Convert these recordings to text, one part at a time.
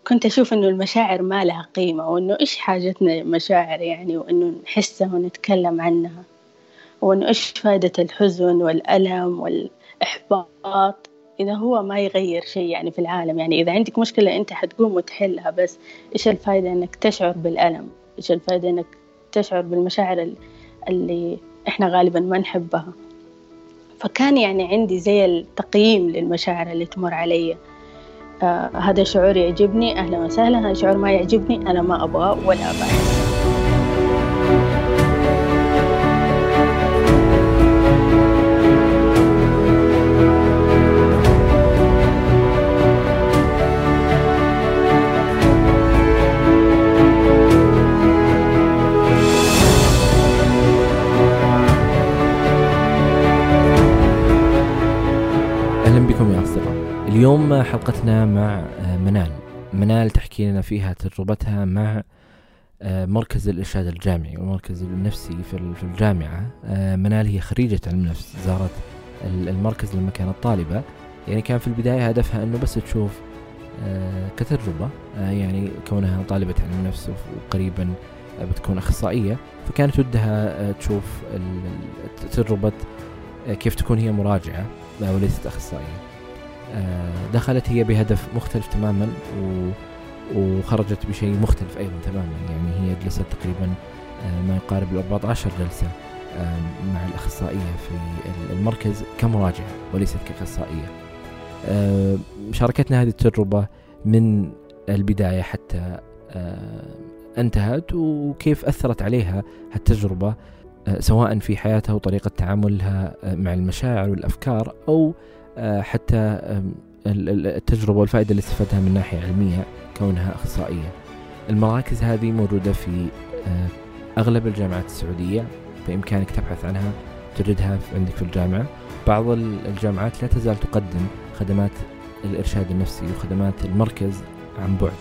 كنت أشوف إنه المشاعر ما لها قيمة، وإنه إيش حاجتنا مشاعر يعني، وإنه نحسها ونتكلم عنها، وإنه إيش فائدة الحزن والألم والإحباط إذا هو ما يغير شيء يعني في العالم. يعني إذا عندك مشكلة أنت حتقوم وتحلها، بس إيش الفائدة إنك تشعر بالألم؟ إيش الفائدة إنك تشعر بالمشاعر اللي إحنا غالبا ما نحبها؟ فكان يعني عندي زي التقييم للمشاعر اللي تمر علي. هذا شعور يعجبني أهلا وسهلا، هذا شعور ما يعجبني أنا ما أبغاه ولا أبغاه. أهلا بكم يا أصدقاء. اليوم حلقتنا مع منال تحكي لنا فيها تجربتها مع مركز الإرشاد الجامعي والمركز النفسي في الجامعة. منال هي خريجة علم نفس، زارت المركز لما كانت طالبة. يعني كان في البداية هدفها أنه بس تشوف كتجربة، يعني كونها طالبة علم نفس وقريبا بتكون أخصائية، فكانت ودها تشوف تجربة كيف تكون هي مراجعة وليست أخصائية. دخلت هي بهدف مختلف تماما وخرجت بشيء مختلف أيضا تماما. يعني هي جلست تقريبا ما يقارب 14 جلسة مع الأخصائية في المركز كمراجعة وليست كأخصائية. شاركتنا هذه التجربة من البداية حتى انتهت، وكيف أثرت عليها التجربة سواء في حياتها وطريقة تعاملها مع المشاعر والأفكار، أو حتى التجربة والفائدة اللي استفادها من ناحية علمية كونها أخصائية. المراكز هذه موجودة في أغلب الجامعات السعودية، بإمكانك تبحث عنها تجدها عندك في الجامعة. بعض الجامعات لا تزال تقدم خدمات الإرشاد النفسي وخدمات المركز عن بعد،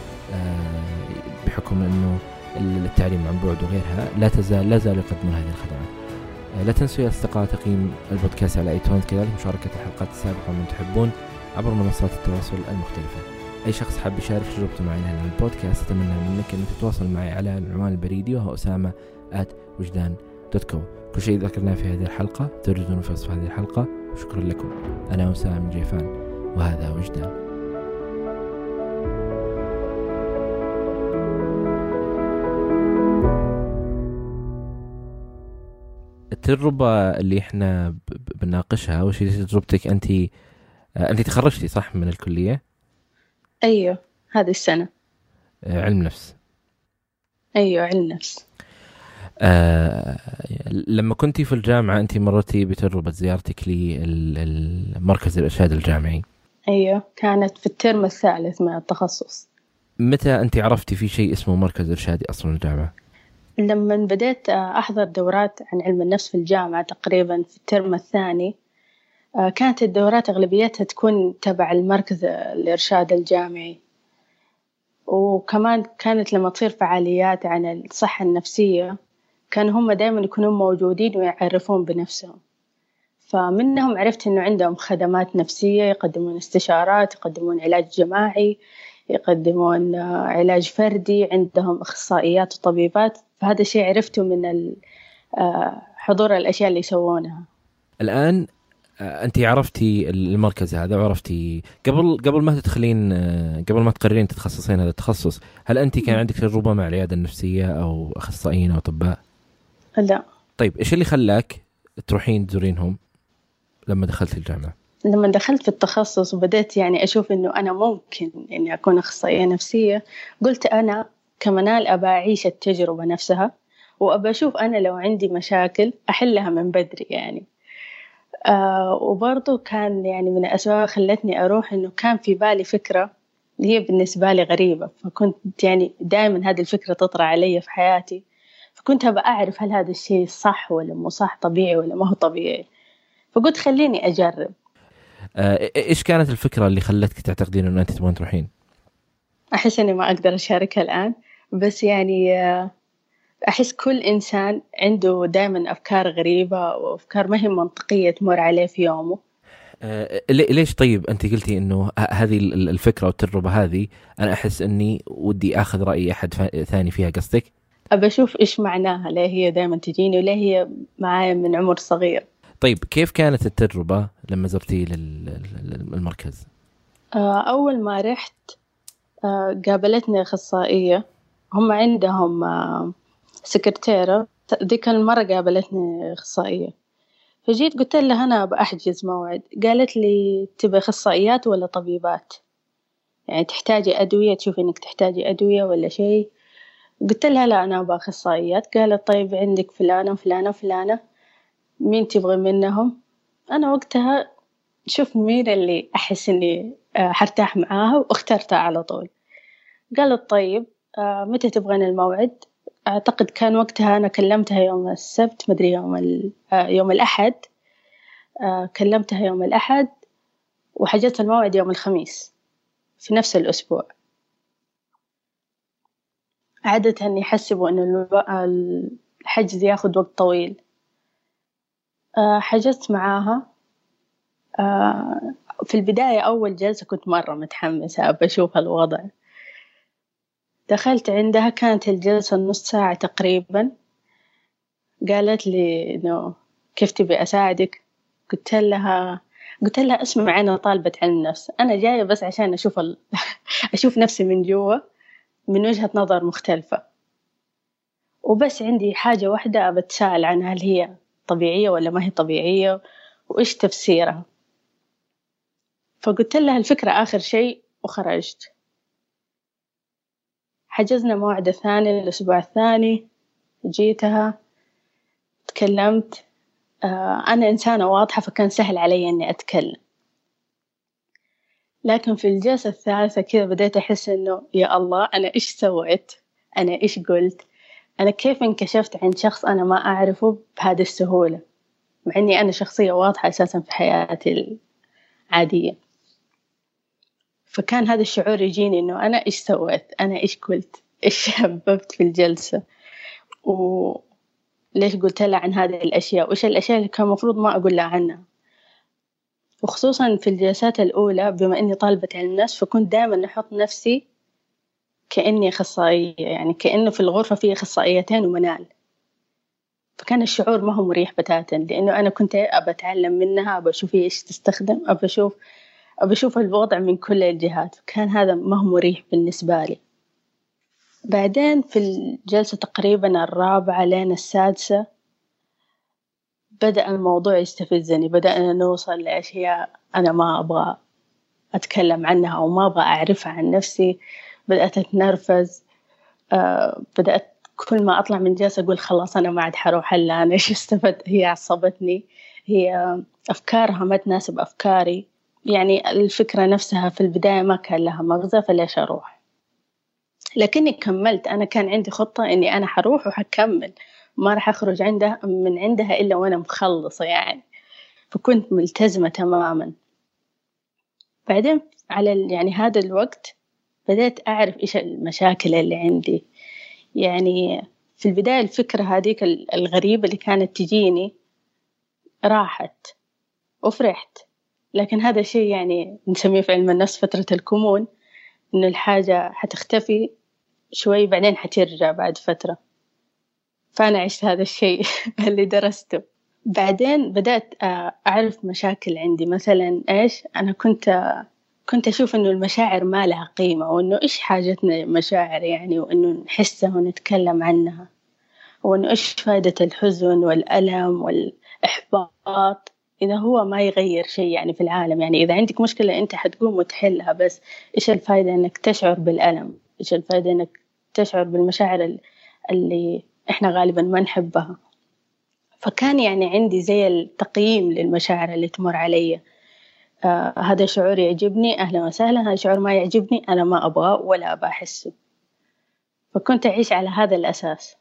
بحكم أنه التعليم عن بعد وغيرها لا زالوا يقدمون هذه الخدمات. لا تنسوا يا أصدقاء تقييم البودكاست على ايتونز، كذلك مشاركة الحلقات السابقة من تحبون عبر منصات التواصل المختلفة. أي شخص حاب يشارك تجربته معي هنا في البودكاست أتمنى منك أن تتواصل معي على العنوان البريدي وهو أسامة@وجدان.com. كل شيء ذكرناه في هذه الحلقة تجدونه في وصف هذه الحلقة. وشكرا لكم. أنا أسامة جيفان وهذا وجدان. التجربة اللي احنا بنناقشها، وش هي تجربتك أنت تخرجتي صح من الكلية؟ أيوه هذه السنة. علم نفس. أيوه علم نفس. لما كنتي في الجامعة أنت مرتي بتجربة زيارتك للمركز الإرشاد الجامعي. أيوه كانت في الترم الثالث من التخصص. متى أنت عرفتي في شيء اسمه مركز إرشادي أصلا الجامعة؟ لما بديت أحضر دورات عن علم النفس في الجامعة تقريبا في الترم الثاني. كانت الدورات أغلبيتها تكون تبع المركز الإرشاد الجامعي، وكمان كانت لما تصير فعاليات عن الصحة النفسية كانوا هم دائما يكونون موجودين ويعرفون بنفسهم. فمنهم عرفت إنه عندهم خدمات نفسية، يقدمون استشارات، يقدمون علاج جماعي، يقدمون علاج فردي، عندهم أخصائيات وطبيبات. فهذا الشيء عرفته من حضور الأشياء اللي يسوونها. الآن أنت عرفتي المركز هذا وعرفتي قبل ما تدخلين، قبل ما تقررين تتخصصين هذا التخصص، هل أنت كان عندك تجربة مع العيادة النفسية أو أخصائيين أو أطباء؟ لا. طيب إيش اللي خلاك تروحين تزورينهم لما دخلت الجامعة؟ لما دخلت في التخصص وبدأت يعني أشوف إنه أنا ممكن إني أكون أخصائية نفسية، قلت أنا كمنال أبى أعيش التجربة نفسها، وأبى أشوف أنا لو عندي مشاكل أحلها من بدري يعني. وبرضو كان يعني من الأسباب خلتني أروح إنه كان في بالي فكرة اللي هي بالنسبة لي غريبة، فكنت يعني دائما هذه الفكرة تطرح علي في حياتي، فكنت أبى أعرف هل هذا الشيء صح ولا مو صح، طبيعي ولا ما هو طبيعي. فقلت خليني أجرب. إيش كانت الفكرة اللي خلتك تعتقدين إنه أنت تبغين تروحين؟ أحس إني ما أقدر أشاركها الآن، بس يعني أحس كل إنسان عنده دائما أفكار غريبة وأفكار ما هي منطقية تمر عليه في يومه. ليش طيب أنت قلتي إنه هذه الفكرة والتجربة هذه أنا أحس إني ودي أخذ رأي أحد ثاني فيها، قصدك؟ أبى أشوف إيش معناها، ليه هي دائما تجيني وليه هي معايا من عمر صغير. طيب كيف كانت التجربة لما زرتي للمركز؟ أول ما رحت قابلتني أخصائية، هم عندهم سكرتيرة، ذيك المرة قابلتني أخصائية، فجيت قلت لها أنا بأحجز موعد. قالت لي تبي أخصائيات ولا طبيبات؟ يعني تحتاجي أدوية، تشوفي إنك تحتاجي أدوية ولا شيء؟ قلت لها لا أنا أبغى أخصائيات. قالت طيب عندك فلانة وفلانة وفلانة، مين تبغي منهم؟ أنا وقتها شوف مين اللي أحس إني حرتاح معاها واخترتها على طول. قالت طيب متى تبغين الموعد؟ أعتقد كان وقتها أنا كلمتها يوم السبت، مدري يوم الأحد. كلمتها يوم الأحد وحجزت الموعد يوم الخميس في نفس الأسبوع. عادة يحسبوا إنه الحجز ياخد وقت طويل. حجزت معاها. في البداية أول جلسة كنت مرة متحمسة بشوف الوضع. دخلت عندها، كانت الجلسة نص ساعة تقريبا. قالت لي إنه كيف تبي أساعدك؟ قلت لها اسمع، أنا طالبة علم نفس، أنا جاية بس عشان أشوف نفسي من جوا من وجهة نظر مختلفة، وبس عندي حاجة واحدة أتساءل عنها، هل هي طبيعية ولا ما هي طبيعية وإيش تفسيرها. فقلت لها الفكرة آخر شيء وخرجت. حجزنا موعد ثاني الأسبوع الثاني. جيتها تكلمت. أنا إنسانة واضحة فكان سهل علي إني أتكلم، لكن في الجلسة الثالثة كذا بديت أحس إنه يا الله أنا إيش سويت، أنا إيش قلت، أنا كيف انكشفت عن شخص أنا ما أعرفه بهذه السهولة، مع إني أنا شخصية واضحة أساسا في حياتي العادية. فكان هذا الشعور يجيني إنه أنا إيش سويت، أنا إيش قلت، إيش سببت في الجلسة، وليش قلت لها عن هذه الأشياء، وإيش الأشياء اللي كان مفروض ما أقول لها عنها. وخصوصا في الجلسات الأولى بما إني طالبة علم نفس، فكنت دائما أحط نفسي كأني أخصائية، يعني كأنه في الغرفة في أخصائيتين ومنال. فكان الشعور ما هو مريح بتاتا، لأنه أنا كنت أبى أتعلم منها، أبى أشوف إيش تستخدم، أبى أشوف الوضع من كل الجهات. كان هذا ما هو مريح بالنسبة لي. بعدين في الجلسة تقريبا الرابعة لين السادسة بدأ الموضوع يستفزني، بدأنا نوصل لأشياء أنا ما أبغى أتكلم عنها أو ما أبغى أعرفها عن نفسي. بدأت أتنرفز. بدأت كل ما أطلع من جلسة أقول خلاص أنا ما عاد حروح، هلا أنا إيش استفدت، هي عصبتني، هي أفكارها ما تناسب أفكاري. يعني الفكرة نفسها في البداية ما كان لها مغزى، فليش أروح؟ لكني كملت. أنا كان عندي خطة إني أنا حروح وحكمل، ما راح أخرج من عندها إلا وأنا مخلصة يعني. فكنت ملتزمة تماما. بعدين على يعني هذا الوقت بدأت أعرف إيش المشاكل اللي عندي. يعني في البداية الفكرة هذيك الغريبة اللي كانت تجيني راحت وفرحت، لكن هذا الشيء يعني نسميه في علم النفس فترة الكمون، إنه الحاجة حتختفي شوي بعدين حترجع بعد فترة. فأنا عشت هذا الشيء اللي درسته. بعدين بدأت أعرف مشاكل عندي، مثلا إيش، أنا كنت أشوف إنه المشاعر ما لها قيمة، وإنه إيش حاجتنا مشاعر يعني، وإنه نحسها ونتكلم عنها، وإنه إيش فائدة الحزن والألم والإحباط إذا هو ما يغير شيء يعني في العالم. يعني إذا عندك مشكلة أنت حتقوم وتحلها، بس إيش الفائدة إنك تشعر بالألم، إيش الفائدة إنك تشعر بالمشاعر اللي إحنا غالبا ما نحبها. فكان يعني عندي زي التقييم للمشاعر اللي تمر علي. هذا شعور يعجبني أهلا وسهلا، هذا شعور ما يعجبني أنا ما أبغاه ولا أبغى أحسه. فكنت أعيش على هذا الأساس.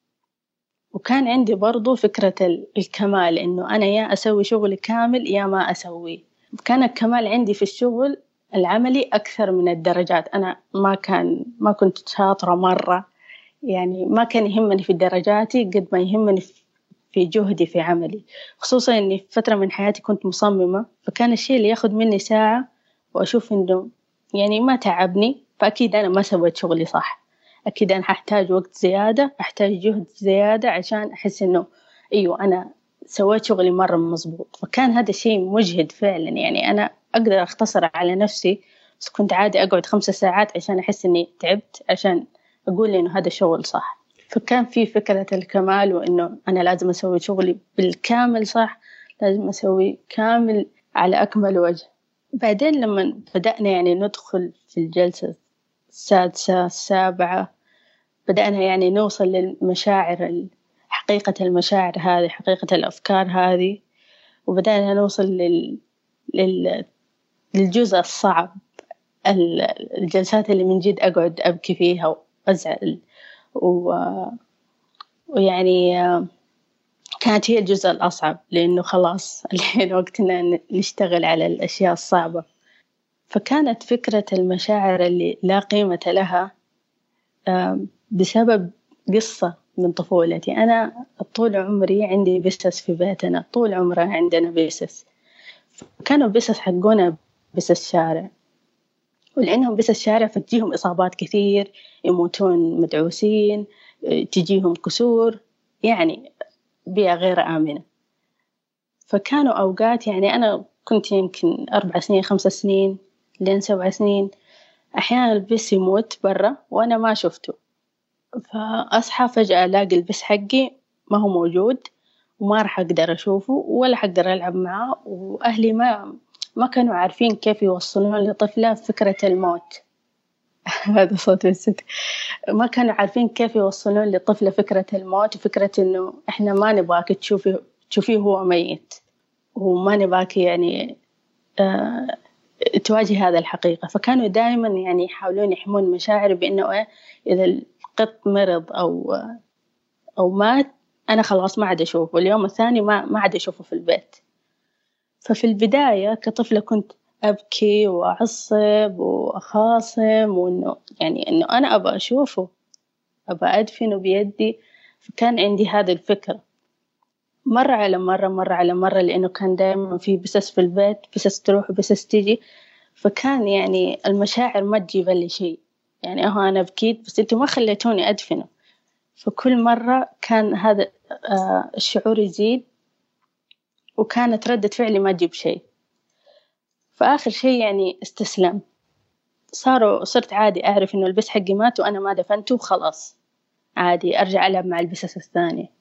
وكان عندي برضو فكرة الكمال، إنه أنا يا أسوي شغل كامل يا ما أسويه. كان الكمال عندي في الشغل العملي أكثر من الدرجات. أنا ما كنت شاطرة مرة، يعني ما كان يهمني في درجاتي قد ما يهمني في جهدي في عملي، خصوصا إني في فترة من حياتي كنت مصممة، فكان الشيء اللي ياخد مني ساعة وأشوف إنه يعني ما تعبني، فأكيد أنا ما سويت شغلي صح، أكيد أنا هحتاج وقت زيادة، أحتاج جهد زيادة عشان أحس إنه أيوة أنا سويت شغلي مرة مظبوط. فكان هذا الشيء مجهد فعلا، يعني أنا أقدر أختصر على نفسي، بس كنت عادي أقعد 5 ساعات عشان أحس إني تعبت، عشان أقول إنه هذا شغل صح. فكان في فكرة الكمال، وإنه أنا لازم أسوي شغلي بالكامل صح، لازم أسوي كامل على أكمل وجه. بعدين لما بدأنا يعني ندخل في الجلسة السادسة السابعة، بدأنا يعني نوصل للمشاعر، حقيقة المشاعر هذه، حقيقة الأفكار هذه، وبدأنا نوصل لل... للجزء الصعب، الجلسات اللي من جد أقعد أبكي فيها وأزعل ويعني كانت هي الجزء الأصعب، لأنه خلاص الحين وقتنا نشتغل على الأشياء الصعبة. فكانت فكرة المشاعر اللي لا قيمة لها بسبب قصة من طفولتي. أنا طول عمري عندي بسس في بيتنا، طول عمرنا عندنا بسس، كانوا بسس حقونا بسس شارع، ولأنهم بسس شارع فتجيهم إصابات كثير، يموتون مدعوسين، تجيهم كسور، يعني بيئة غير آمنة. فكانوا أوقات يعني أنا كنت يمكن 4 سنين 5 سنين لين 7 سنين، أحيانا البس يموت برا وأنا ما شفته، فأصحى فجأة ألاقي البس حقي ما هو موجود، وما راح أقدر أشوفه ولا أقدر ألعب معاه. وأهلي ما كانوا عارفين كيف يوصلون لطفلة فكرة الموت. هذا صوت الست. ما كانوا عارفين كيف يوصلون لطفلة فكرة الموت، وفكرة إنه إحنا ما نبغاك تشوفيه هو ميت، وما نبغاك يعني تواجه هذا الحقيقة. فكانوا دائما يعني يحاولون يحمون مشاعري بأنه إذا القط مرض أو مات أنا خلاص ما عاد أشوفه، اليوم الثاني ما عاد أشوفه في البيت. ففي البداية كطفلة كنت أبكي وأعصب وأخاصم، وإنه يعني إنه أنا أبغى أشوفه، أبغى أدفنه بيدي. فكان عندي هذه الفكرة مرة على مرة، لأنه كان دائما في بسس في البيت، بسس تروح وبسس تيجي. فكان يعني المشاعر ما تجيب لي شيء، يعني أنا بكيت بس أنتوا ما خليتوني أدفنه. فكل مرة كان هذا الشعور يزيد، وكانت ردة فعلي ما تجيب شيء. فآخر شيء يعني استسلم، صرت عادي أعرف إنه البس حقي مات وأنا ما دفنته، وخلاص عادي أرجع ألعب مع البسس الثانية.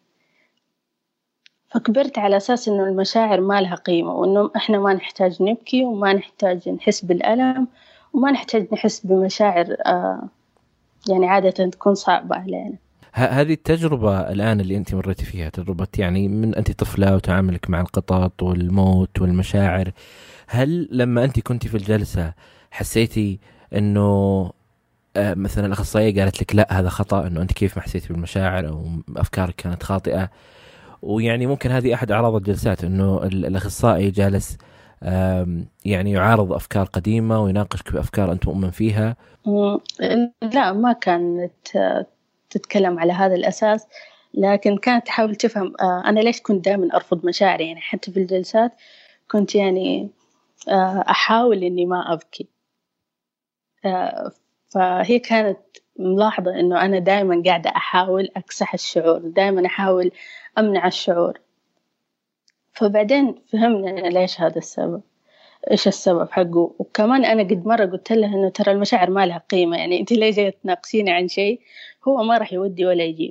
فكبرت على أساس إنه المشاعر ما لها قيمة، وإنه إحنا ما نحتاج نبكي، وما نحتاج نحس بالألم، وما نحتاج نحس بمشاعر يعني عادة تكون صعبة علينا. هذه التجربة الآن اللي أنت مريتي فيها، تجربة يعني من أنت طفلة وتعاملك مع القطط والموت والمشاعر، هل لما أنت كنتي في الجلسة حسيتي إنه مثلا الأخصائية قالت لك لا هذا خطأ، إنه أنت كيف ما حسيتي بالمشاعر أو أفكارك كانت خاطئة؟ ويعني ممكن هذه أحد أعراض الجلسات، إنه الأخصائي جالس يعني يعارض أفكار قديمة ويناقشك بأفكار أنت مؤمن فيها. لا، ما كانت تتكلم على هذا الأساس، لكن كانت تحاول تفهم أنا ليش كنت دائما أرفض مشاعري. يعني حتى في الجلسات كنت يعني أحاول إني ما أبكي، فهي كانت ملاحظة إنه أنا دائما قاعدة أحاول أكسح الشعور، دائما أحاول أمنع الشعور. فبعدين فهمنا ليش هذا السبب، إيش السبب حقه. وكمان أنا قد مرة قلت لها إنه ترى المشاعر ما لها قيمة، يعني أنت ليه جاية تناقشيني عن شيء هو ما راح يودي ولا يجيب.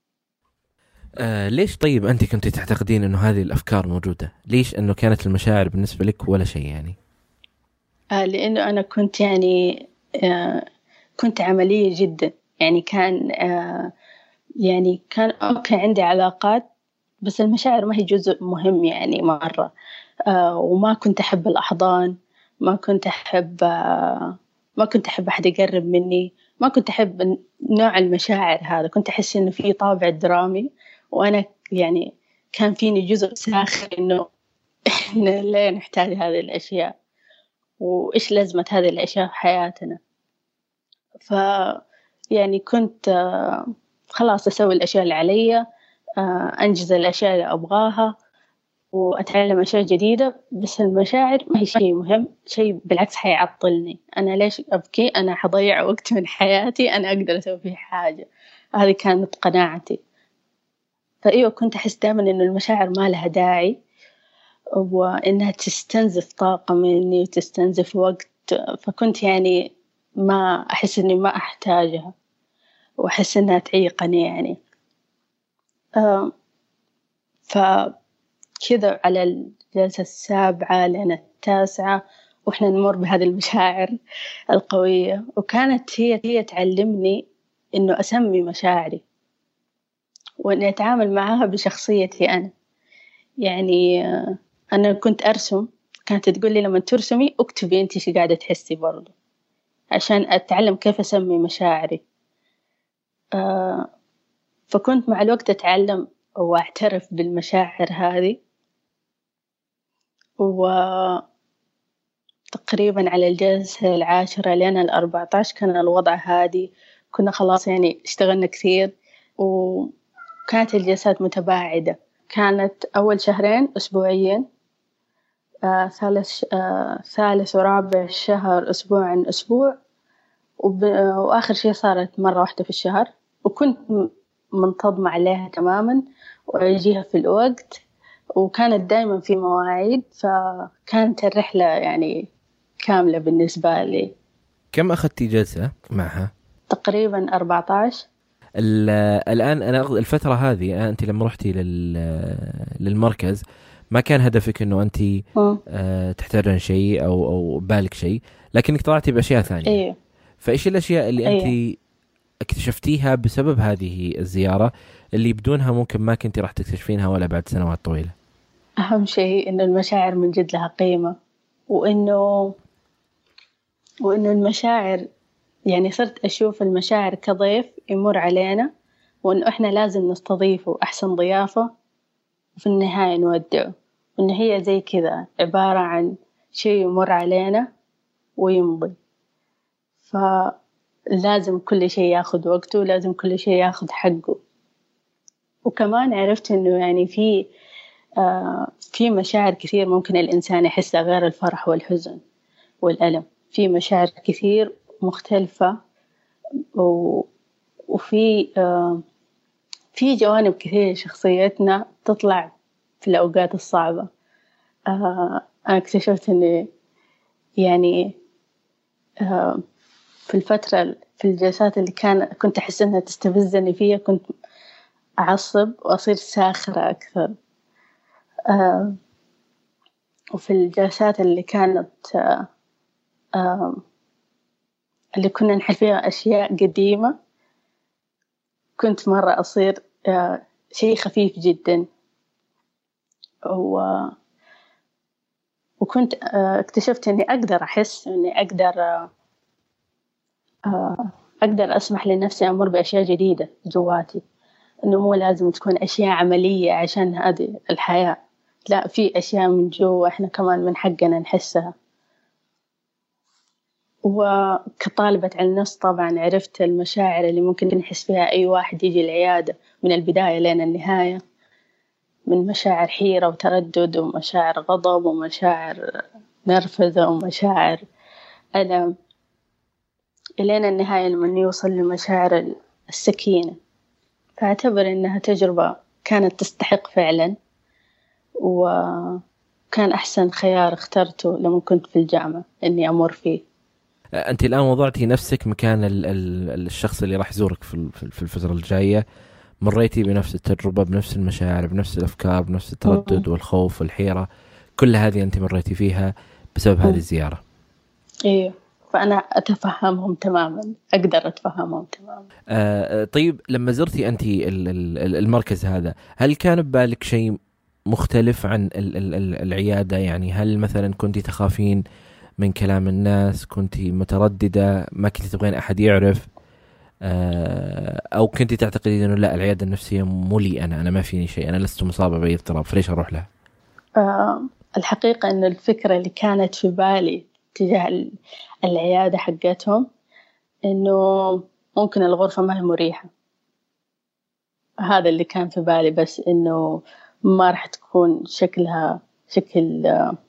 ليش طيب أنت كنت تعتقدين إنه هذه الأفكار موجودة؟ ليش إنه كانت المشاعر بالنسبة لك ولا شيء يعني؟ لأنه أنا كنت يعني كنت عملية جدا، يعني كان أوكي عندي علاقات، بس المشاعر ما هي جزء مهم يعني مرة. وما كنت أحب الأحضان، ما كنت أحب أحد يقرب مني، ما كنت أحب نوع المشاعر هذا. كنت أحس إنه في طابع درامي، وأنا يعني كان فيني جزء ساخر إنه إحنا لا نحتاج هذه الأشياء، وإيش لازمة هذه الأشياء في حياتنا. يعني كنت خلاص أسوي الأشياء اللي علي، أنجز الأشياء اللي أبغاها وأتعلم أشياء جديدة. بس المشاعر ما هي شيء مهم، شيء بالعكس حيعطلني. أنا ليش أبكي؟ أنا حضيع وقت من حياتي أنا أقدر أسوي فيه حاجة. هذه كانت قناعتي. فأيوة كنت أحس دائما إنه المشاعر ما لها داعي، وإنها تستنزف طاقة مني وتستنزف وقت. فكنت يعني ما أحس إني ما أحتاجها، وأحس إنها تعيقني يعني. فكذا على الجلسة 7 لين 9 وإحنا نمر بهذه المشاعر القوية. وكانت هي تعلمني إنه أسمي مشاعري وإني أتعامل معها بشخصيتي أنا. يعني أنا كنت أرسم، كانت تقول لي لما ترسمي اكتبي أنت شو قاعدة تحسي برضو، عشان أتعلم كيف أسمي مشاعري. فكنت مع الوقت أتعلم وأعترف بالمشاعر هذه. وتقريبا على الجلسة 10 لين 14 كان الوضع هادي، كنا خلاص يعني اشتغلنا كثير، وكانت الجلسات متباعدة. كانت أول شهرين أسبوعيا، ثالث ورابع شهر أسبوع، وآخر شيء صارت مرة واحدة في الشهر. وكنت منتظمة عليها تماما وأجيها في الوقت، وكانت دائما في مواعيد. فكانت الرحلة يعني كاملة بالنسبة لي. كم أخذتي جلسة معها؟ تقريبا 14. الآن أنا الفترة هذه أنت لما رحتي للمركز ما كان هدفك إنه أنت تحتاجين شيء أو بالك شيء، لكنك طلعتي بأشياء ثانية. إيه. فإيش الأشياء اللي أنت اكتشفتيها بسبب هذه الزيارة اللي بدونها ممكن ما كنتي راح تكتشفينها ولا بعد سنوات طويلة؟ أهم شيء إنه المشاعر من جد لها قيمة، وإنه المشاعر يعني صرت أشوف المشاعر كضيف يمر علينا، وإنه إحنا لازم نستضيفه أحسن ضيافة، وفي النهاية نودعه. وإن هي زي كذا عبارة عن شيء يمر علينا ويمضي. فلازم كل شيء ياخد وقته، لازم كل شيء ياخد حقه. وكمان عرفت إنه يعني في مشاعر كثير ممكن الإنسان يحسها غير الفرح والحزن والألم. في مشاعر كثير مختلفة، وفي في جوانب كثير شخصيتنا تطلع في الأوقات الصعبة. أنا اكتشفت إني يعني في الفترة في الجلسات اللي كنت أحس إنها تستفزني فيها كنت أعصب وأصير ساخرة أكثر. وفي الجلسات اللي كانت اللي كنا نحل فيها أشياء قديمة كنت مرة أصير شيء خفيف جدا. وكنت اكتشفت إني أقدر أحس، إني أقدر أسمح لنفسي أمر بأشياء جديدة جواتي، إنه مو لازم تكون أشياء عملية عشان هذه الحياة. لا، في أشياء من جوا إحنا كمان من حقنا نحسها. وكطالبة علم نفس طبعا عرفت المشاعر اللي ممكن يحس فيها أي واحد يجي العيادة من البداية لين النهاية، من مشاعر حيرة وتردد ومشاعر غضب ومشاعر نرفزة ومشاعر ألم، إلين النهاية لما يوصل لمشاعر السكينة. فأعتبر إنها تجربة كانت تستحق فعلا، وكان أحسن خيار اخترته لما كنت في الجامعة إني أمر فيه. أنت الآن وضعتي نفسك مكان الشخص اللي راح يزورك في الفترة الجاية، مريتي بنفس التجربة، بنفس المشاعر، بنفس الأفكار، بنفس التردد والخوف والحيرة، كل هذه أنت مريتي فيها بسبب هذه الزيارة. إيه، فأنا أتفهمهم تماما، أقدر أتفهمهم تماما. طيب لما زرتي أنت المركز هذا، هل كان ببالك شيء مختلف عن العيادة؟ يعني هل مثلا كنتي تخافين من كلام الناس، كنتي مترددة، ما كنتي تبغين أحد يعرف، أو كنتي تعتقدين أنه لا، العيادة النفسية مو لي، أنا ما فيني شيء، أنا لست مصابة بأي اضطراب، فليش أروح لها؟ الحقيقة أن الفكرة اللي كانت في بالي تجاه العيادة حقتهم إنه ممكن الغرفة ما هي مريحة، هذا اللي كان في بالي، بس إنه ما راح تكون شكلها شكل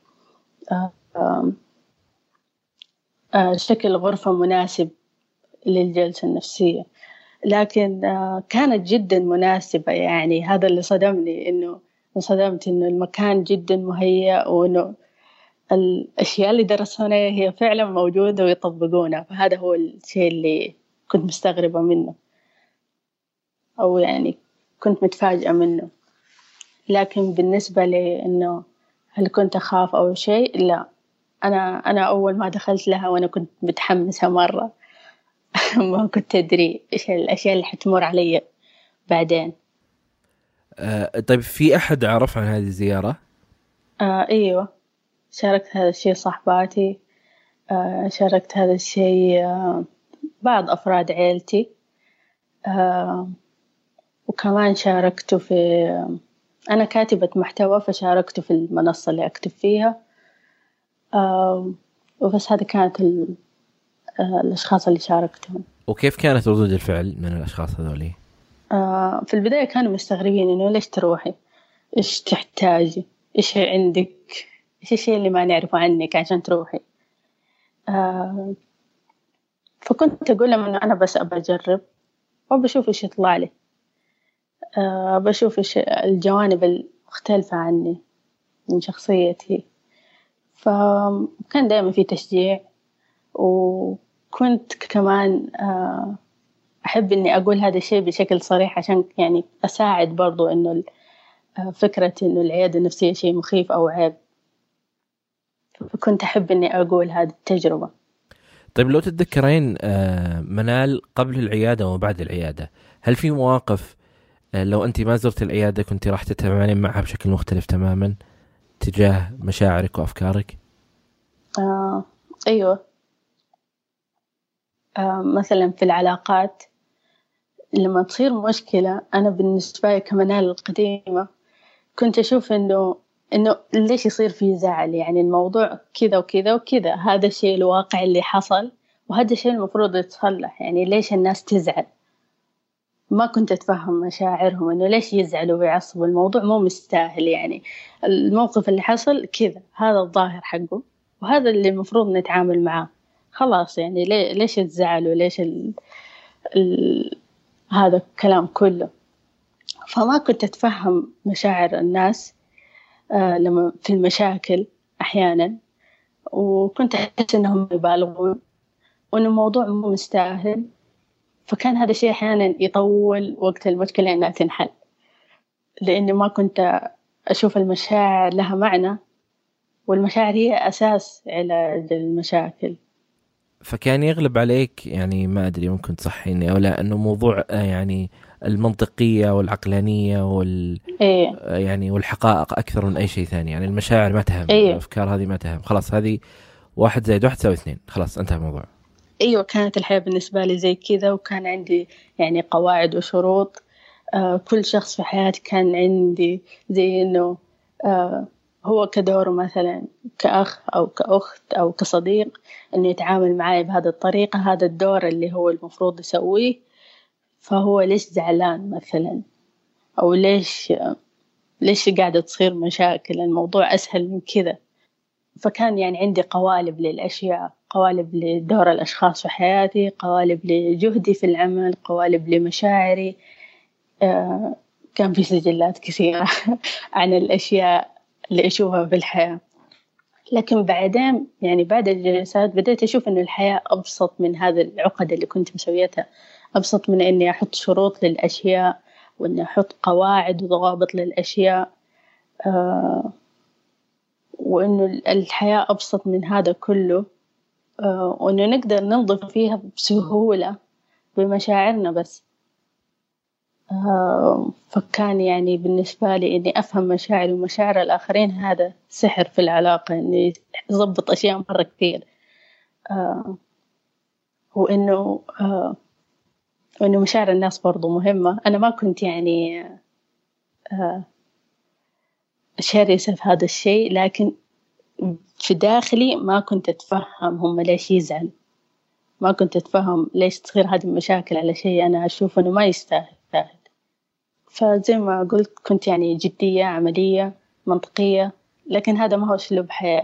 شكل غرفة مناسب للجلسة النفسية، لكن كانت جدا مناسبة. يعني هذا اللي صدمني، إنه انصدمت إنه المكان جدا مهيأ، وإنه الأشياء اللي درسونها هي فعلا موجودة ويطبقونها. فهذا هو الشيء اللي كنت مستغربة منه، أو يعني كنت متفاجئة منه. لكن بالنسبة لي إنه هل كنت أخاف أو شيء، لا. أنا أول ما دخلت لها وأنا كنت متحمسة مرة. ما كنت أدري إيش الأشياء اللي حتمر علي بعدين. طيب في أحد عرف عن هذه الزيارة؟ أيوة، شاركت هذا الشيء صاحباتي، شاركت هذا الشيء بعض أفراد عيلتي، وكمان شاركته في، أنا كاتبة محتوى، فشاركته في المنصة اللي أكتب فيها. وبس هذه كانت الأشخاص اللي شاركتهم. وكيف كانت ردود الفعل من الأشخاص هذولي؟ في البداية كانوا مستغربين إنه ليش تروحي، إيش تحتاجي، إيش عندك، إيش الشيء اللي ما نعرفه عنك عشان تروحي. فكنت أقول لهم إنه أنا بس أبى أجرب وبشوف إيش يطلع لي، بشوف إيش الجوانب المختلفة عني من شخصيتي. فكان دائما في تشجيع، وكنت كمان أحب إني أقول هذا الشيء بشكل صريح، عشان يعني أساعد برضو إنه فكرة إنه العيادة النفسية شيء مخيف أو عيب. فكنت أحب إني أقول هذه التجربة. طيب لو تتذكرين منال قبل العيادة وبعد العيادة، هل في مواقف لو أنت ما زرت العيادة كنت راح تتعاملين معها بشكل مختلف تماما تجاه مشاعرك وأفكارك؟ أيوة. مثلا في العلاقات لما تصير مشكلة، أنا بالنسبة لي كمنال القديمة كنت أشوف إنه ليش يصير فيه زعل، يعني الموضوع كذا وكذا وكذا، هذا الشيء الواقع اللي حصل وهذا الشيء المفروض يتصلح. يعني ليش الناس تزعل؟ ما كنت أتفهم مشاعرهم، إنه ليش يزعلوا ويعصبوا، الموضوع مو مستاهل. يعني الموقف اللي حصل كذا، هذا الظاهر حقه وهذا اللي المفروض نتعامل معاه، خلاص. يعني ليش الزعل وليش هذا الكلام كله. فما كنت أتفهم مشاعر الناس لما في المشاكل أحيانا، وكنت أحس إنهم يبالغون وإنه الموضوع مو مستاهل. فكان هذا الشيء أحيانا يطول وقت المشكلة إنها تنحل، لأني ما كنت أشوف المشاعر لها معنى، والمشاعر هي أساس علاج المشاكل. فكان يغلب عليك، يعني ما أدري ممكن تصحيني أو لا، أنه موضوع يعني المنطقية والعقلانية إيه. يعني والحقائق أكثر من أي شيء ثاني. يعني المشاعر ما تهم، إيه. الأفكار هذه ما تهم، خلاص هذه 1+1 يساوي 2، خلاص انتهى الموضوع. أيوة، كانت الحياة بالنسبة لي زي كذا، وكان عندي يعني قواعد وشروط. كل شخص في حياتي كان عندي زي إنه هو كدوره، مثلا كأخ أو كأخت أو كصديق، إنه يتعامل معي بهذه الطريقة، هذا الدور اللي هو المفروض يسويه. فهو ليش زعلان مثلا، أو ليش قاعدة تصير مشاكل، الموضوع أسهل من كذا. فكان يعني عندي قوالب للأشياء، قوالب لدور الأشخاص في حياتي، قوالب لجهدي في العمل، قوالب لمشاعري. كان في سجلات كثيرة عن الأشياء اللي أشوفها في الحياة. لكن بعدين يعني بعد الجلسات بدأت أشوف إنه الحياة أبسط من هذا العقد اللي كنت مسويتها، أبسط من إني أحط شروط للأشياء، وإني أحط قواعد وضوابط للأشياء. وإنه الحياة أبسط من هذا كله، وإنه نقدر ننظر فيها بسهولة بمشاعرنا بس. فكان يعني بالنسبة لي إني أفهم مشاعري ومشاعر الآخرين هذا سحر في العلاقة، إني يضبط أشياء مرة كثير. وإنه مشاعر الناس برضو مهمة. أنا ما كنت يعني شرسة في هذا الشيء، لكن في داخلي ما كنت أتفهم هم ليش يزعل، ما كنت أتفهم ليش تصير هذه المشاكل على شيء أنا أشوف أنه ما يستاهل. فزي ما قلت كنت يعني جدية عملية منطقية، لكن هذا ما هو أسلوب حياة،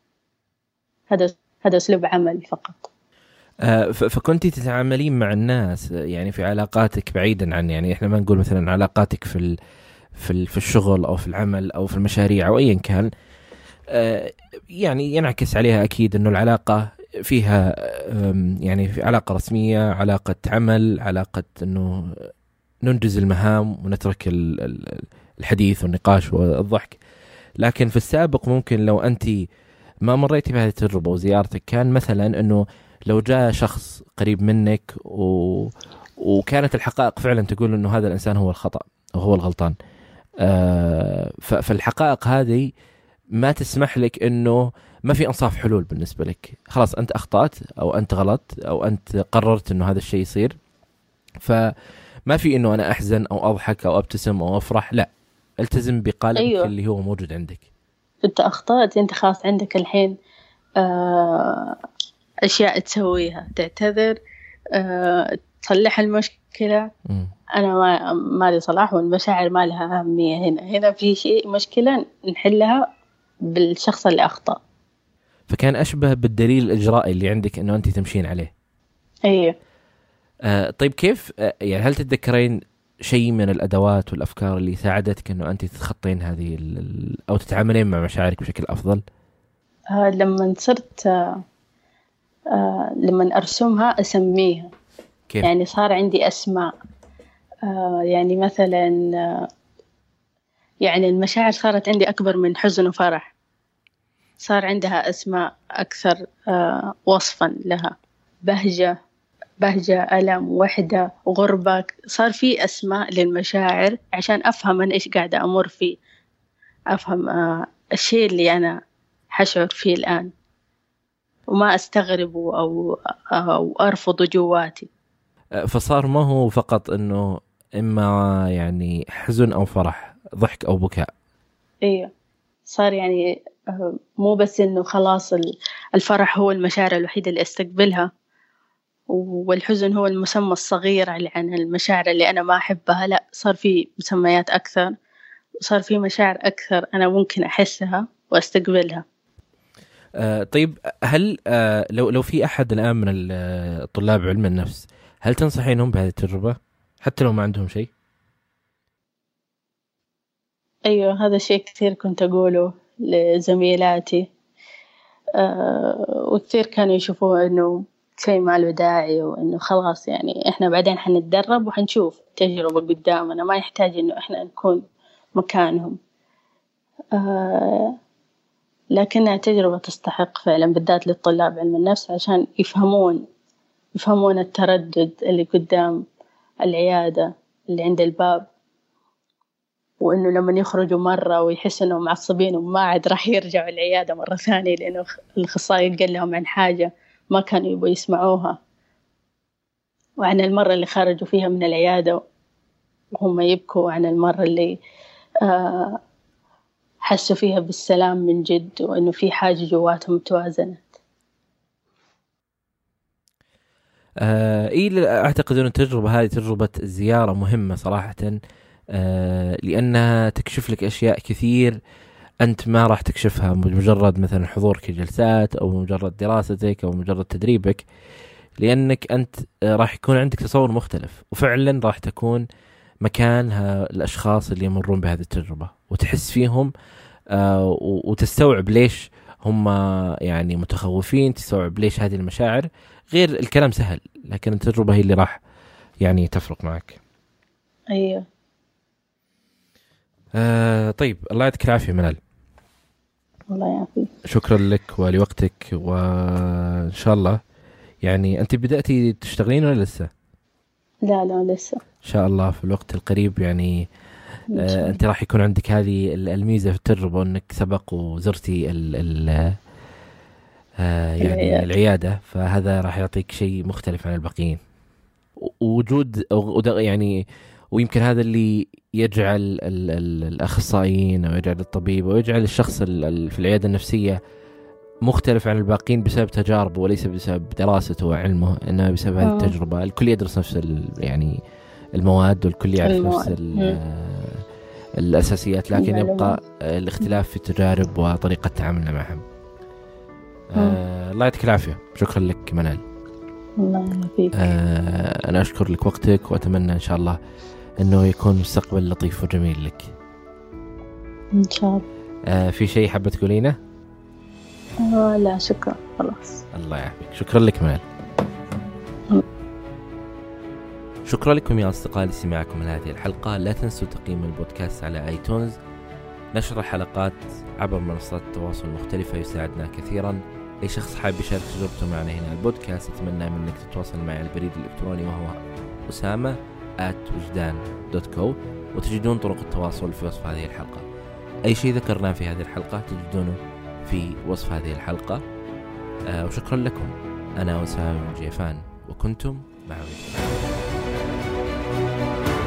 هذا أسلوب عمل فقط. فكنتي تتعاملين مع الناس يعني في علاقاتك بعيدا عن، يعني احنا ما نقول مثلا علاقاتك في الشغل او في العمل او في المشاريع او ايا كان، يعني ينعكس عليها اكيد انه العلاقة فيها يعني في علاقة رسمية، علاقة عمل، علاقة انه ننجز المهام ونترك الحديث والنقاش والضحك. لكن في السابق ممكن لو أنت ما مريتي بهذه التجربة وزيارتك، كان مثلا أنه لو جاء شخص قريب منك وكانت الحقائق فعلا تقول أنه هذا الإنسان هو الخطأ أو هو الغلطان، فالحقائق هذه ما تسمح لك أنه ما في أنصاف حلول بالنسبة لك، خلاص أنت أخطأت أو أنت غلط أو أنت قررت أنه هذا الشيء يصير، فما في أنه أنا أحزن أو أضحك أو أبتسم أو أفرح، لا، التزم بقالبك أيوة. اللي هو موجود عندك. أنت أخطأت، أنت خلاص عندك الحين أشياء تسويها، تعتذر، تصلح المشكلة. أنا ما لي صلاح، والمشاعر ما لها أهمية هنا في شيء مشكلة نحلها بالشخص اللي أخطأ. فكان أشبه بالدليل الإجرائي اللي عندك أنه أنت تمشين عليه. أيوة. طيب كيف يعني هل تتذكرين شيء من الأدوات والأفكار اللي ساعدتك أنه أنت تتخطين هذه أو تتعاملين مع مشاعرك بشكل أفضل؟ لما صرت لما أرسمها أسميها. كيف؟ يعني صار عندي أسماء، يعني مثلا يعني المشاعر صارت عندي أكبر من حزن وفرح، صار عندها أسماء أكثر وصفا لها، بهجة، ألم، وحدة، غربة. صار في أسماء للمشاعر عشان أفهم أنا إيش قاعدة أمر فيه، أفهم الشيء اللي أنا حشعر فيه الآن، وما أستغربه أو أرفضه جواتي. فصار ما هو فقط أنه إما يعني حزن أو فرح، ضحك أو بكاء. إيه، صار يعني مو بس إنه خلاص الفرح هو المشاعر الوحيدة اللي أستقبلها، والحزن هو المسمى الصغير عن المشاعر اللي أنا ما أحبها، لا، صار في مسميات أكثر، صار في مشاعر أكثر أنا ممكن أحسها وأستقبلها. طيب هل لو في أحد الآن من الطلاب علم النفس، هل تنصحينهم بهذه التجربة حتى لو ما عندهم شيء؟ أيوة، هذا شيء كثير كنت أقوله لزميلاتي، وكثير كانوا يشوفوه إنه شيء ما له داعي، وإنه خلاص يعني إحنا بعدين حنتدرب وحنشوف تجربة قدامنا، ما يحتاج إنه إحنا نكون مكانهم. لكنها تجربة تستحق فعلا، بالذات للطلاب علم النفس، عشان يفهمون التردد اللي قدام العيادة اللي عند الباب، وإنه لما يخرجوا مرة ويحسوا إنهم معصبين وما عاد راح يرجعوا العيادة مرة ثانية، لأنه الأخصائي قال لهم عن حاجة ما كانوا يبغوا يسمعوها، وعن المرة اللي خرجوا فيها من العيادة وهم يبكوا عن المرة اللي حسوا فيها بالسلام من جد، وإنه في حاجة جواتهم توازنت. أعتقد أن التجربة هذه تجربة الزيارة مهمة صراحة، لأنها تكشف لك أشياء كثير أنت ما راح تكشفها بمجرد مثلا حضورك جلسات أو مجرد دراستك أو مجرد تدريبك، لأنك أنت راح يكون عندك تصور مختلف، وفعلا راح تكون مكان الأشخاص اللي يمرون بهذه التجربة وتحس فيهم، وتستوعب ليش هم يعني متخوفين، تستوعب ليش هذه المشاعر. غير الكلام سهل، لكن التجربة هي اللي راح يعني تفرق معك. أيوه. طيب، الله يعطيك العافية منال. الله يعافيك. شكرا لك ولوقتك، وإن شاء الله يعني أنت بدأتي تشتغلين ولا لسه؟ لا لسه. إن شاء الله في الوقت القريب يعني أنت راح يكون عندك هذه الميزة في التجربة، أنك سبق وزرتي يعني العيادة، فهذا راح يعطيك شيء مختلف عن الباقيين، وجود يعني، ويمكن هذا اللي يجعل الأخصائيين أو يجعل الطبيب أو يجعل الشخص في العيادة النفسية مختلف عن الباقين بسبب تجاربه وليس بسبب دراسته وعلمه، إنما بسبب هذه التجربة. الكل يدرس نفس يعني المواد والكل يعرف نفس المواد. الأساسيات، لكن المعلومات. يبقى الاختلاف في التجارب وطريقة تعاملنا معهم. الله يعطيك العافية. شكرا لك منال. الله يعافيك. أنا أشكر لك وقتك، وأتمنى إن شاء الله أنه يكون مستقبل لطيف وجميل لك إن شاء الله. في شيء حابة تقولينه؟ لا شكرا، خلاص. الله يعافيك. شكرا لك منال. شكرا لكم يا أصدقائي لسماعكم لهذه الحلقة. لا تنسوا تقييم البودكاست على آيتونز. نشر الحلقات عبر منصات التواصل المختلفة يساعدنا كثيرا. أي شخص حاب يشارك تجربته معنا هنا البودكاست، أتمنى منك تتواصل معي على البريد الإلكتروني وهو usama@wujdan.co، وتجدون طرق التواصل في وصف هذه الحلقة. أي شيء ذكرناه في هذه الحلقة تجدونه في وصف هذه الحلقة. وشكرا لكم. أنا أسامة جيفان، وكنتم مع وجدان.